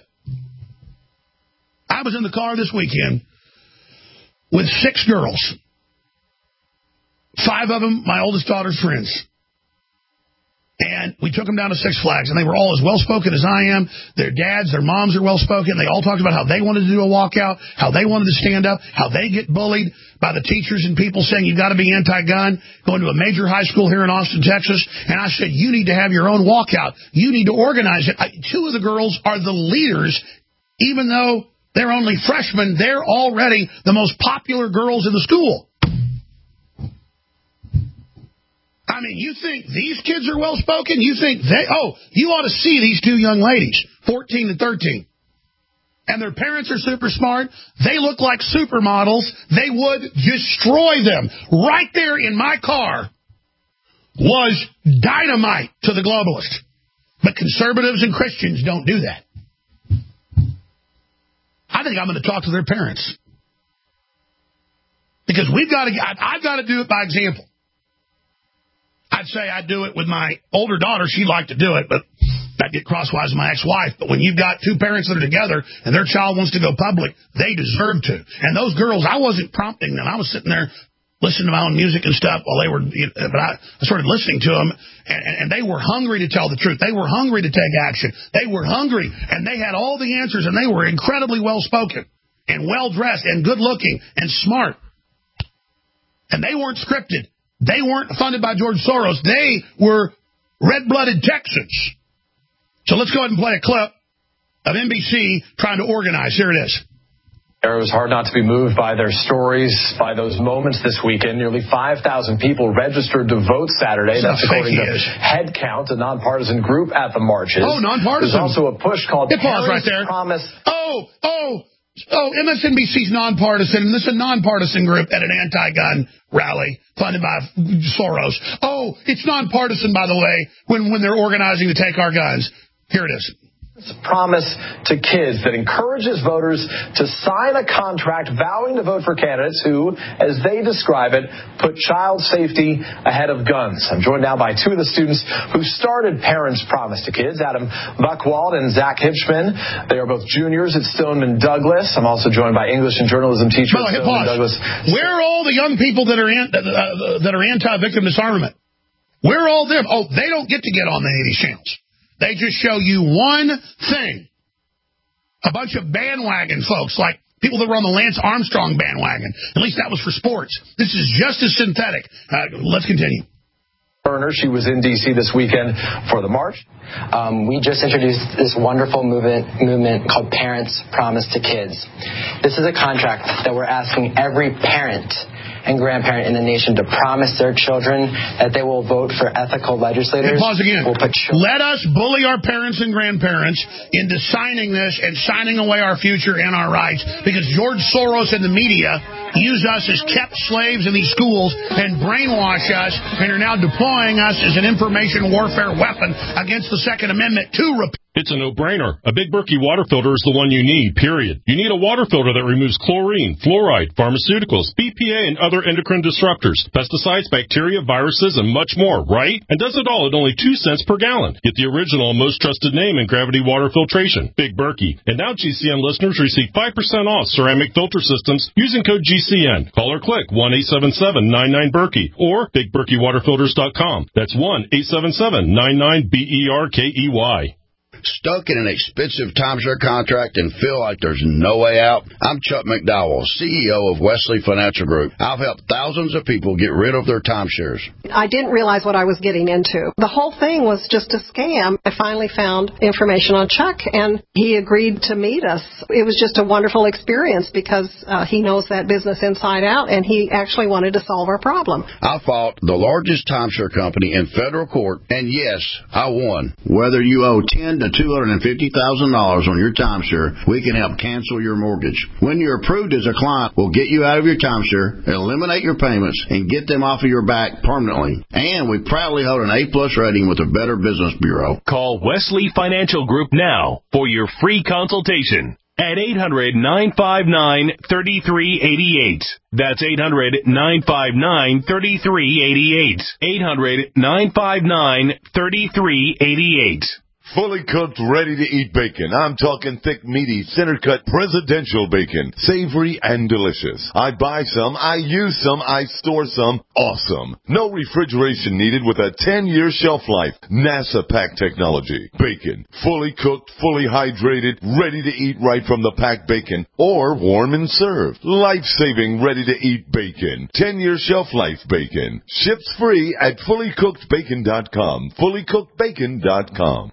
I was in the car this weekend with six girls. Five of them, my oldest daughter's friends. And we took them down to Six Flags, and they were all as well-spoken as I am. Their dads, their moms are well-spoken. They all talked about how they wanted to do a walkout, how they wanted to stand up, how they get bullied by the teachers and people saying you've got to be anti-gun, going to a major high school here in Austin, Texas. And I said, you need to have your own walkout. You need to organize it. I, two of the girls are the leaders, even though they're only freshmen. They're already the most popular girls in the school. I mean, you think these kids are well-spoken? You think they... Oh, you ought to see these two young ladies, fourteen and thirteen. And their parents are super smart. They look like supermodels. They would destroy them. Right there in my car was dynamite to the globalist. But conservatives and Christians don't do that. I think I'm going to talk to their parents. Because we've got to, I've got to do it by example. I'd say I'd do it with my older daughter. She'd like to do it, but I'd get crosswise with my ex-wife. But when you've got two parents that are together and their child wants to go public, they deserve to. And those girls, I wasn't prompting them. I was sitting there listening to my own music and stuff while they were, but I started listening to them, and, and they were hungry to tell the truth. They were hungry to take action. They were hungry, and they had all the answers, and they were incredibly well-spoken and well-dressed and good-looking and smart. And they weren't scripted. They weren't funded by George Soros. They were red-blooded Texans. So let's go ahead and play a clip of N B C trying to organize. Here it is. It was hard not to be moved by their stories, by those moments this weekend. Nearly five thousand people registered to vote Saturday. That's according to Headcount, a nonpartisan group at the marches. Oh, nonpartisan. There's also a push called Hit pause right there. Promise. Oh, oh, oh, M S N B C's nonpartisan. This is a nonpartisan group at an anti-gun rally funded by Soros. Oh, it's nonpartisan, by the way, when, when they're organizing to take our guns. Here it is. It's a promise to kids that encourages voters to sign a contract vowing to vote for candidates who, as they describe it, put child safety ahead of guns. I'm joined now by two of the students who started Parents Promise to Kids, Adam Buchwald and Zach Hipschman. They are both juniors at Stoneman Douglas. I'm also joined by English and journalism teacher at Stoneman Douglas. Where are all the young people that are an, uh, that are anti-victim disarmament? Where are all them? Oh, they don't get to get on any of these channels. They just show you one thing. A bunch of bandwagon folks, like people that were on the Lance Armstrong bandwagon. At least that was for sports. This is just as synthetic. Uh, let's continue. Burner, she was in D C this weekend for the march. Um, we just introduced this wonderful movement, movement called Parents Promise to Kids. This is a contract that we're asking every parent and grandparent in the nation to promise their children that they will vote for ethical legislators. Hey, pause again. We'll put Let us bully our parents and grandparents into signing this and signing away our future and our rights, because George Soros and the media use us as kept slaves in these schools and brainwash us and are now deploying us as an information warfare weapon against the Second Amendment to repeal. It's a no-brainer. A Big Berkey water filter is the one you need, period. You need a water filter that removes chlorine, fluoride, pharmaceuticals, B P A, and other endocrine disruptors, pesticides, bacteria, viruses, and much more, right? And does it all at only two cents per gallon. Get the original and most trusted name in gravity water filtration, Big Berkey. And now G C N listeners receive five percent off ceramic filter systems using code G C N. Call or click one eight seven seven nine nine Berkey or big berkey water filters dot com. That's one eight seven seven nine nine B E R K E Y. Stuck in an expensive timeshare contract and feel like there's no way out? I'm Chuck McDowell, C E O of Wesley Financial Group. I've helped thousands of people get rid of their timeshares. I didn't realize what I was getting into. The whole thing was just a scam. I finally found information on Chuck, and he agreed to meet us. It was just a wonderful experience because uh, he knows that business inside out, and he actually wanted to solve our problem. I fought the largest timeshare company in federal court, and yes, I won. Whether you owe ten to two hundred fifty thousand dollars on your timeshare, we can help cancel your mortgage. When you're approved as a client, we'll get you out of your timeshare, eliminate your payments, and get them off of your back permanently. And we proudly hold an A-plus rating with the Better Business Bureau. Call Wesley Financial Group now for your free consultation at eight hundred, nine five nine, three three eight eight. That's eight hundred, nine five nine, three three eight eight. eight hundred, nine five nine, three three eight eight. Fully cooked, ready-to-eat bacon. I'm talking thick, meaty, center-cut presidential bacon. Savory and delicious. I buy some, I use some, I store some. Awesome. No refrigeration needed with a ten-year shelf life. NASA pack technology. Bacon. Fully cooked, fully hydrated, ready to eat right from the packed bacon. Or warm and served. Life-saving, ready-to-eat bacon. ten-year shelf life bacon. Ships free at fully cooked bacon dot com. fully cooked bacon dot com.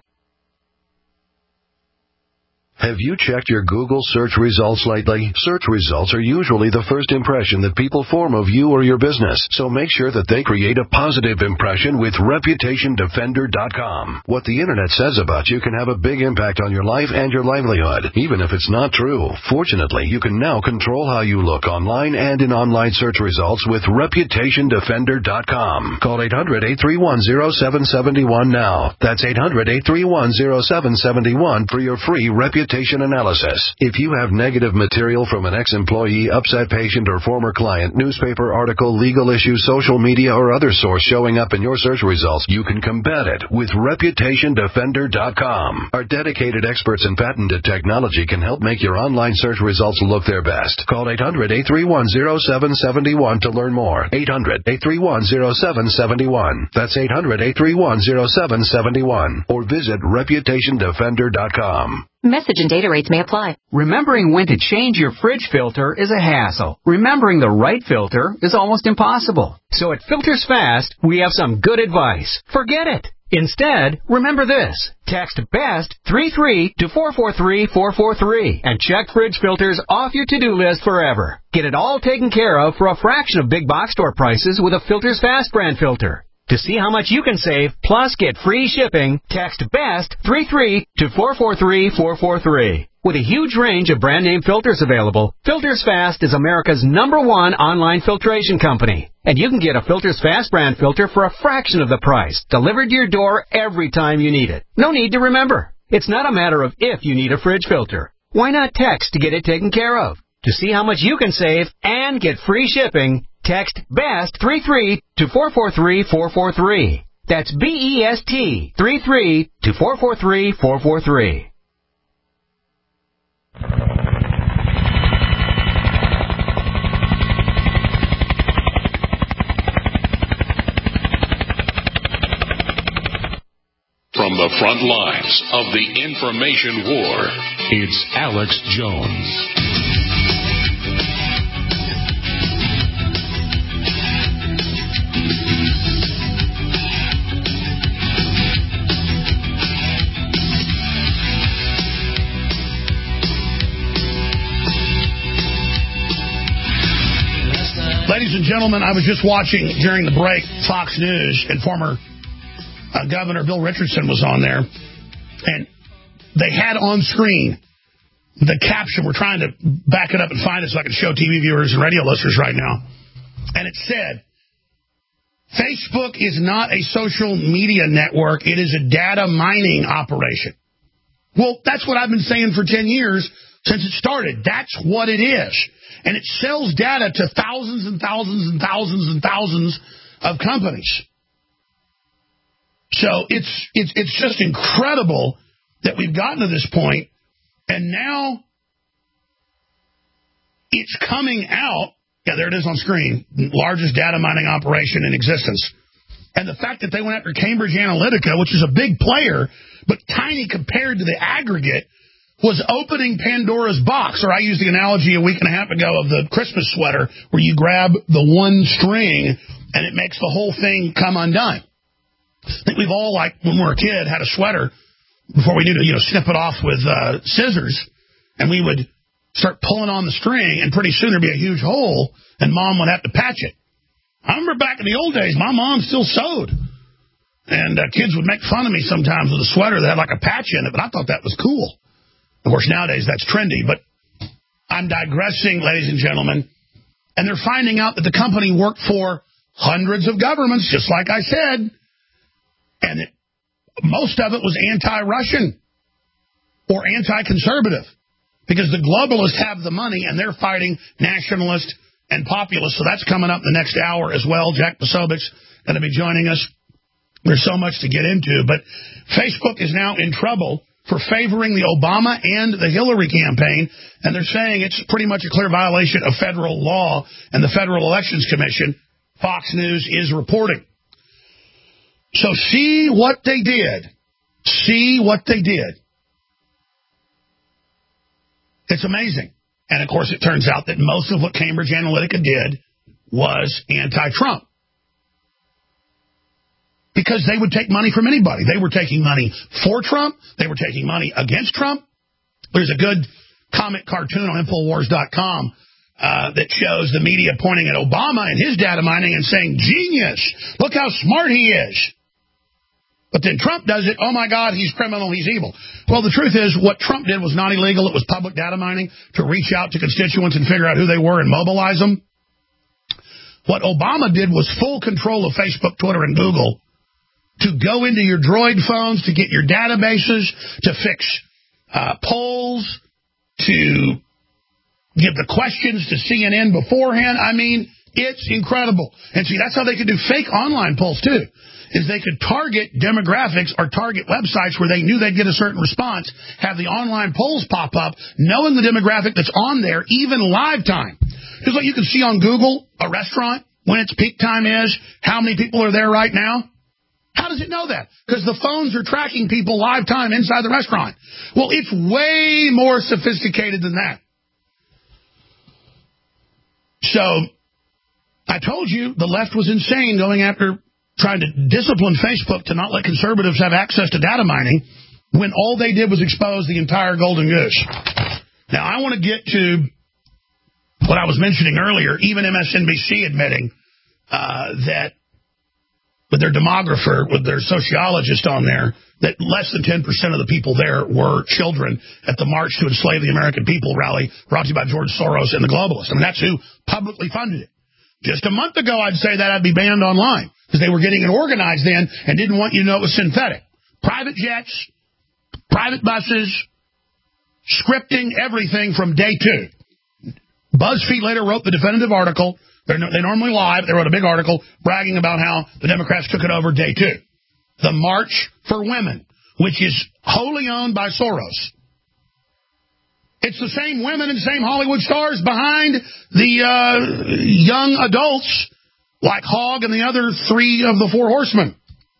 Have you checked your Google search results lately? Search results are usually the first impression that people form of you or your business, so make sure that they create a positive impression with reputation defender dot com. What the internet says about you can have a big impact on your life and your livelihood, even if it's not true. Fortunately, you can now control how you look online and in online search results with reputation defender dot com. Call eight hundred, eight three one, zero seven seven one now. That's eight hundred, eight three one, zero seven seven one for your free reputation analysis. If you have negative material from an ex-employee, upset patient, or former client, newspaper article, legal issue, social media, or other source showing up in your search results, you can combat it with reputation defender dot com. Our dedicated experts in patented technology can help make your online search results look their best. Call eight hundred, eight three one, zero seven seven one to learn more. eight hundred, eight three one, zero seven seven one. That's eight hundred, eight three one, zero seven seven one. Or visit reputation defender dot com. Message and data rates may apply. Remembering when to change your fridge filter is a hassle. Remembering the right filter is almost impossible. So at Filters Fast, we have some good advice. Forget it. Instead, remember this. Text BEST three three to four four three four four three and check fridge filters off your to-do list forever. Get it all taken care of for a fraction of big box store prices with a Filters Fast brand filter. To see how much you can save, plus get free shipping, text BEST three three to four four three four four three. With a huge range of brand name filters available, Filters Fast is America's number one online filtration company. And you can get a Filters Fast brand filter for a fraction of the price, delivered to your door every time you need it. No need to remember. It's not a matter of if you need a fridge filter. Why not text to get it taken care of? To see how much you can save and get free shipping, text BEST three three to four four three four four three. That's B E S T three three to four four three four four three. From the front lines of the information war, it's Alex Jones. Ladies and gentlemen, I was just watching during the break Fox News, and former uh, Governor Bill Richardson was on there, and they had on screen the caption. We're trying to back it up and find it so I can show T V viewers and radio listeners right now. And it said, Facebook is not a social media network. It is a data mining operation. Well, that's what I've been saying for ten years since it started. That's what it is. And it sells data to thousands and thousands and thousands and thousands of companies. So it's it's it's just incredible that we've gotten to this point, and now it's coming out. Yeah, there it is on screen. Largest data mining operation in existence. And the fact that they went after Cambridge Analytica, which is a big player, but tiny compared to the aggregate, was opening Pandora's box. Or I used the analogy a week and a half ago of the Christmas sweater, where you grab the one string and it makes the whole thing come undone. I think we've all, like when we were a kid, had a sweater before we knew to, you know, snip it off with uh, scissors, and we would start pulling on the string, and pretty soon there'd be a huge hole, and Mom would have to patch it. I remember back in the old days, my mom still sewed. And uh, kids would make fun of me sometimes with a sweater that had like a patch in it, but I thought that was cool. Of course, nowadays that's trendy, but I'm digressing, ladies and gentlemen. And they're finding out that the company worked for hundreds of governments, just like I said. And it, most of it was anti-Russian or anti-conservative because the globalists have the money and they're fighting nationalists and populists. So that's coming up the next hour as well. Jack Posobiec's going to be joining us. There's so much to get into. But Facebook is now in trouble for favoring the Obama and the Hillary campaign, and they're saying it's pretty much a clear violation of federal law and the Federal Elections Commission, Fox News is reporting. So see what they did. See what they did. It's amazing. And, of course, it turns out that most of what Cambridge Analytica did was anti-Trump. Because they would take money from anybody. They were taking money for Trump. They were taking money against Trump. There's a good comic cartoon on Infowars dot com uh, that shows the media pointing at Obama and his data mining and saying, genius, look how smart he is. But then Trump does it, oh, my God, he's criminal, he's evil. Well, the truth is what Trump did was not illegal. It was public data mining to reach out to constituents and figure out who they were and mobilize them. What Obama did was full control of Facebook, Twitter, and Google to go into your Droid phones, to get your databases, to fix uh, polls, to give the questions to C N N beforehand. I mean, it's incredible. And see, that's how they could do fake online polls, too, is they could target demographics or target websites where they knew they'd get a certain response, have the online polls pop up, knowing the demographic that's on there, even live time. Just like you can see on Google, a restaurant, when its peak time is, how many people are there right now. How does it know that? Because the phones are tracking people live time inside the restaurant. Well, it's way more sophisticated than that. So, I told you the left was insane going after trying to discipline Facebook to not let conservatives have access to data mining when all they did was expose the entire golden goose. Now, I want to get to what I was mentioning earlier, even M S N B C admitting uh, that with their demographer, with their sociologist on there, that less than ten percent of the people there were children at the March to Enslave the American People rally brought to you by George Soros and the globalists. I mean, that's who publicly funded it. Just a month ago, I'd say that I'd be banned online because they were getting it organized then and didn't want you to know it was synthetic. Private jets, private buses, scripting, everything from day two. BuzzFeed later wrote the definitive article. They're, they normally lie. They wrote a big article bragging about how the Democrats took it over day two. The March for Women, which is wholly owned by Soros. It's the same women and same Hollywood stars behind the uh, young adults like Hogg and the other three of the four horsemen.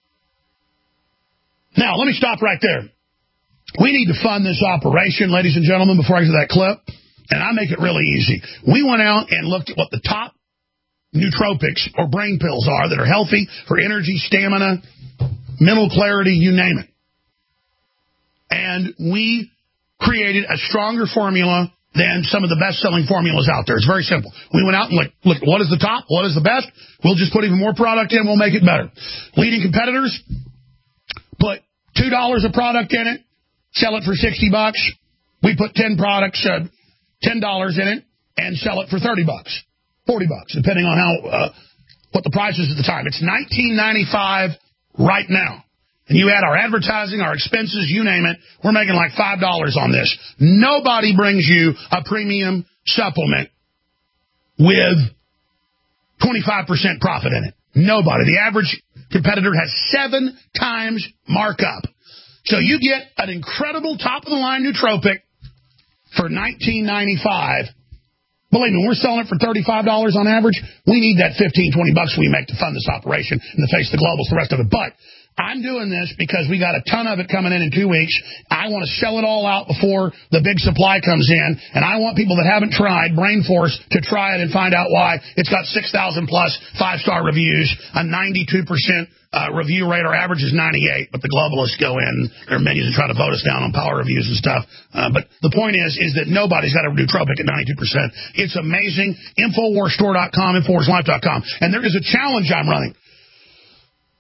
Now, let me stop right there. We need to fund this operation, ladies and gentlemen, before I get to that clip. And I make it really easy. We went out and looked at what the top nootropics or brain pills are that are healthy for energy, stamina, mental clarity, you name it. And we created a stronger formula than some of the best-selling formulas out there. It's very simple. We went out and looked, looked, what is the top? What is the best? We'll just put even more product in. We'll make it better. Leading competitors put two dollars a product in it, sell it for sixty bucks. We put ten products, uh, ten dollars in it, and sell it for thirty bucks, forty bucks, depending on how uh, what the price is at the time. It's nineteen ninety-five right now. And you add our advertising, our expenses, you name it, we're making like five dollars on this. Nobody brings you a premium supplement with twenty-five percent profit in it. Nobody. The average competitor has seven times markup. So you get an incredible top-of-the-line nootropic for nineteen ninety-five. Believe me, we're selling it for thirty-five dollars on average. We need that fifteen, twenty bucks we make to fund this operation in the face of the globals, the rest of it. But I'm doing this because we got a ton of it coming in in two weeks. I want to sell it all out before the big supply comes in, and I want people that haven't tried Brain Force to try it and find out why. It's got six thousand plus five-star reviews, a ninety-two percent uh, review rate. Our average is ninety-eight, but the globalists go in, their minions, and try to vote us down on power reviews and stuff. Uh, but the point is, is that nobody's got a nootropic at ninety-two percent. It's amazing. Infowars store dot com, Infowars life dot com. And there is a challenge I'm running.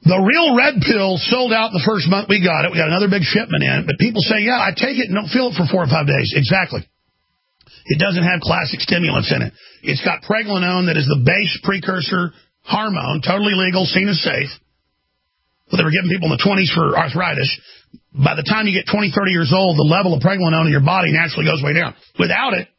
The Real Red Pill sold out the first month we got it. We got another big shipment in. But people say, yeah, I take it and don't feel it for four or five days. Exactly. It doesn't have classic stimulants in it. It's got pregnenolone that is the base precursor hormone, totally legal, seen as safe. Well, they were giving people in the twenties for arthritis. By the time you get twenty, thirty years old, the level of pregnenolone in your body naturally goes way down. Without it,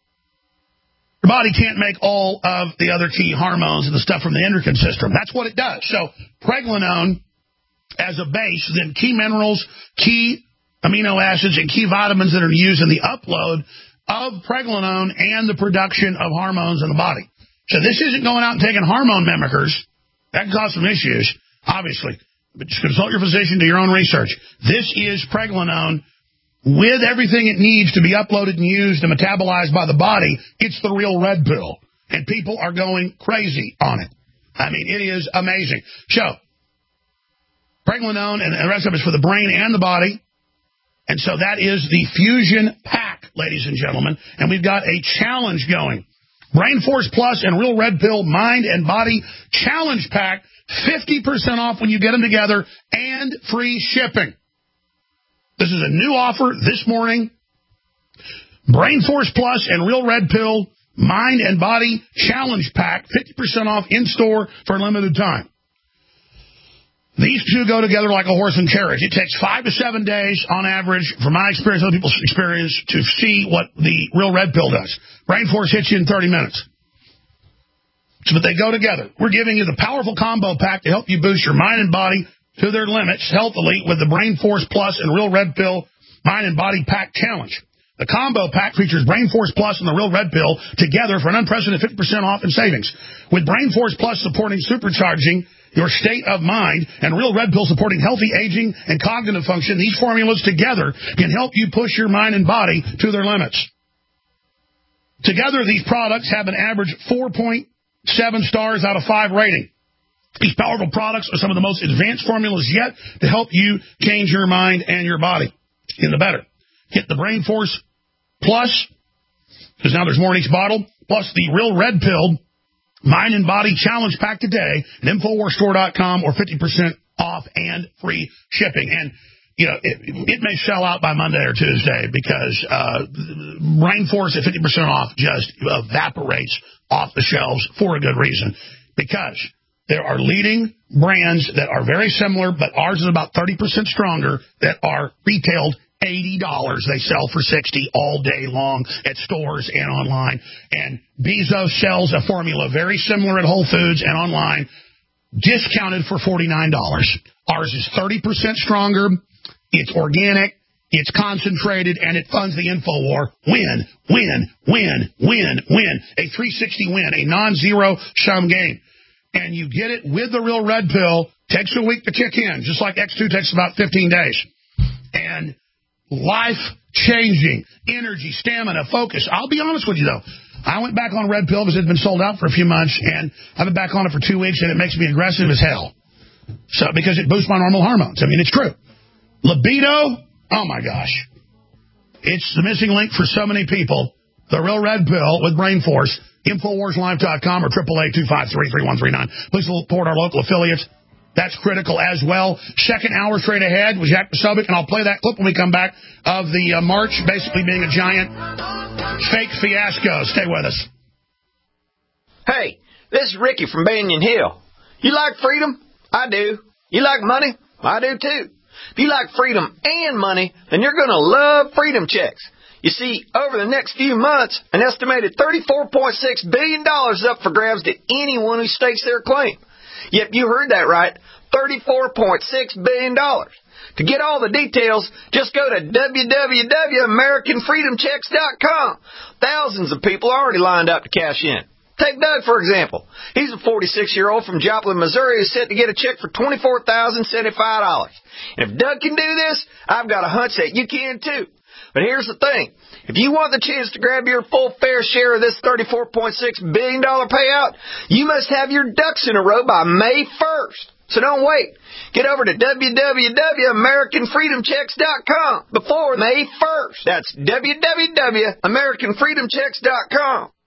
your body can't make all of the other key hormones and the stuff from the endocrine system. That's what it does. So pregnenolone as a base, then key minerals, key amino acids, and key vitamins that are used in the upload of pregnenolone and the production of hormones in the body. So this isn't going out and taking hormone mimickers. That can cause some issues, obviously. But just consult your physician, do your own research. This is pregnenolone with everything it needs to be uploaded and used and metabolized by the body. It's the Real Red Pill. And people are going crazy on it. I mean, it is amazing. So, pregnenolone and the rest of it is for the brain and the body. And so that is the Fusion Pack, ladies and gentlemen. And we've got a challenge going. Brain Force Plus and Real Red Pill Mind and Body Challenge Pack. fifty percent off when you get them together and free shipping. This is a new offer this morning. Brain Force Plus and Real Red Pill Mind and Body Challenge Pack, fifty percent off in-store for a limited time. These two go together like a horse and carriage. It takes five to seven days on average, from my experience, other people's experience, to see what the Real Red Pill does. Brain Force hits you in thirty minutes. So, but they go together. We're giving you the powerful combo pack to help you boost your mind and body to their limits healthily with the Brain Force Plus and Real Red Pill Mind and Body Pack Challenge. The combo pack features Brain Force Plus and the Real Red Pill together for an unprecedented fifty percent off in savings. With Brain Force Plus supporting supercharging your state of mind and Real Red Pill supporting healthy aging and cognitive function, these formulas together can help you push your mind and body to their limits. Together, these products have an average four point seven stars out of five rating. These powerful products are some of the most advanced formulas yet to help you change your mind and your body in the better. Get the Brain Force Plus, because now there's more in each bottle, plus the Real Red Pill Mind and Body Challenge Pack today at Infowars Store dot com or fifty percent off and free shipping. And, you know, it, it may sell out by Monday or Tuesday because uh, Brain Force at fifty percent off just evaporates off the shelves for a good reason. Because there are leading brands that are very similar, but ours is about thirty percent stronger, that are retailed eighty dollars. They sell for sixty dollars all day long at stores and online. And Bezos sells a formula very similar at Whole Foods and online, discounted for forty-nine dollars. Ours is thirty percent stronger. It's organic. It's concentrated, and it funds the InfoWar. Win, win, win, win, win. A three sixty win, a non-zero sum game. And you get it with the Real Red Pill. Takes a week to kick in, just like X two takes about fifteen days. And life-changing energy, stamina, focus. I'll be honest with you, though. I went back on Red Pill because it had been sold out for a few months, and I've been back on it for two weeks, and it makes me aggressive as hell. So, because it boosts my normal hormones. I mean, it's true. Libido, oh my gosh. It's the missing link for so many people. The Real Red Pill with Brain Force. Infowars Live dot com or eight eight eight, two five three, three one three nine. Please support our local affiliates. That's critical as well. Second hour straight ahead with Jack Posobiec, and I'll play that clip when we come back of the uh, march basically being a giant fake fiasco. Stay with us. Hey, this is Ricky from Banyan Hill. You like freedom? I do. You like money? I do too. If you like freedom and money, then you're going to love Freedom Checks. You see, over the next few months, an estimated thirty-four point six billion dollars is up for grabs to anyone who stakes their claim. Yep, you heard that right, thirty-four point six billion dollars. To get all the details, just go to w w w dot american freedom checks dot com. Thousands of people already lined up to cash in. Take Doug, for example. He's a forty-six-year-old from Joplin, Missouri who's set to get a check for twenty-four thousand seventy-five dollars. And if Doug can do this, I've got a hunch that you can too. But here's the thing. If you want the chance to grab your full fair share of this thirty-four point six billion dollars payout, you must have your ducks in a row by May first. So don't wait. Get over to w w w dot american freedom checks dot com before May first. That's w w w dot american freedom checks dot com.